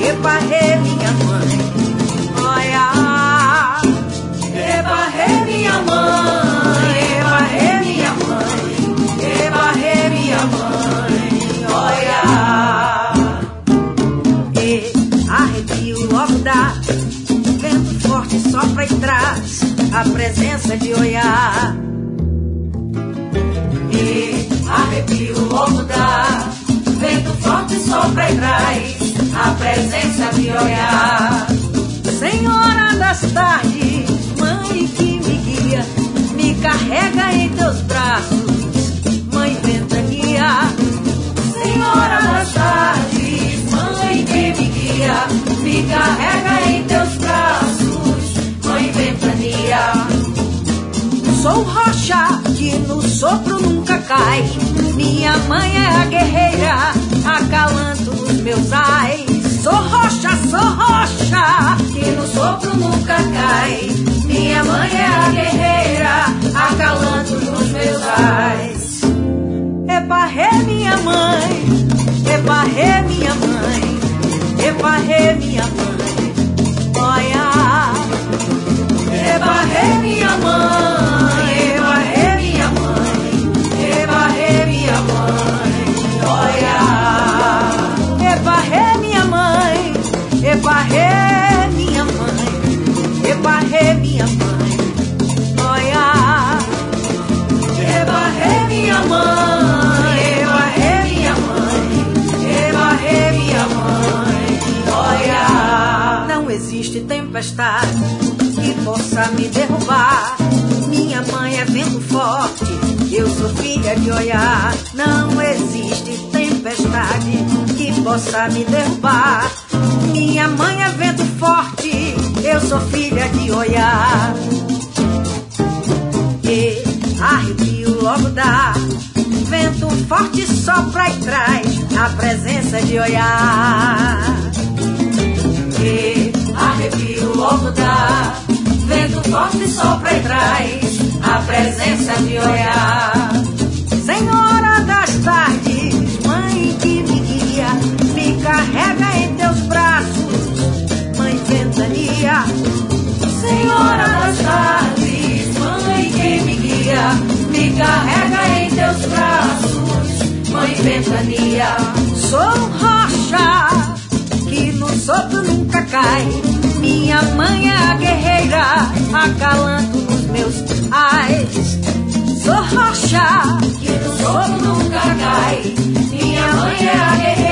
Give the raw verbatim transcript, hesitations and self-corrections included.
Epa, rê, minha mãe, olha. Epa, rê, minha mãe, epa, rê, minha mãe, epa, rê, minha mãe, olha. E arrepio logo dá, vento forte sopra e traz a presença de Oiá. E arrepio logo dá, vento forte sopra e traz a presença de Oiá. Senhora das tardes, mãe que me guia, me carrega em teus braços, mãe ventania. Senhora das tardes, mãe que me guia, me carrega em teus braços, mãe ventania. Sou rocha que no sopro nunca cai, minha mãe é a guerreira, acalanto os meus ais. Sou rocha, sou rocha, que no sopro nunca cai, minha mãe é a guerreira, acalanto os meus ais. Epa, rê, minha mãe, epa, rê, minha mãe, epa, rê, minha mãe, olha. Epa, rê, minha mãe, epa, rê, minha mãe, epa, rê, minha mãe, olha. Epa, rê, minha mãe, epa, rê, minha mãe, epa, rê, minha mãe, olha. Epa, rê, minha mãe, epa, rê, minha mãe, epa, rê, minha mãe, olha. Não existe tempestade que possa me derrubar, minha mãe é vento forte, eu sou filha de Oiá. Não existe tempestade que possa me derrubar, minha mãe é vento forte, eu sou filha de Oiá. E arrepio logo dá, vento forte sopra e traz a presença de Oiá. E arrepio logo dá, vento forte sopra e traz a presença de Oiá. Senhora das tardes, mãe que me guia, me carrega em teus braços, mãe ventania. Senhora das tardes, mãe que me guia, me carrega em teus braços, mãe ventania. Sou rocha que no sopro nunca cai, minha mãe é a guerreira, acalanto nos meus ais. Sou rocha que no sopro nunca cai, minha mãe é a guerreira,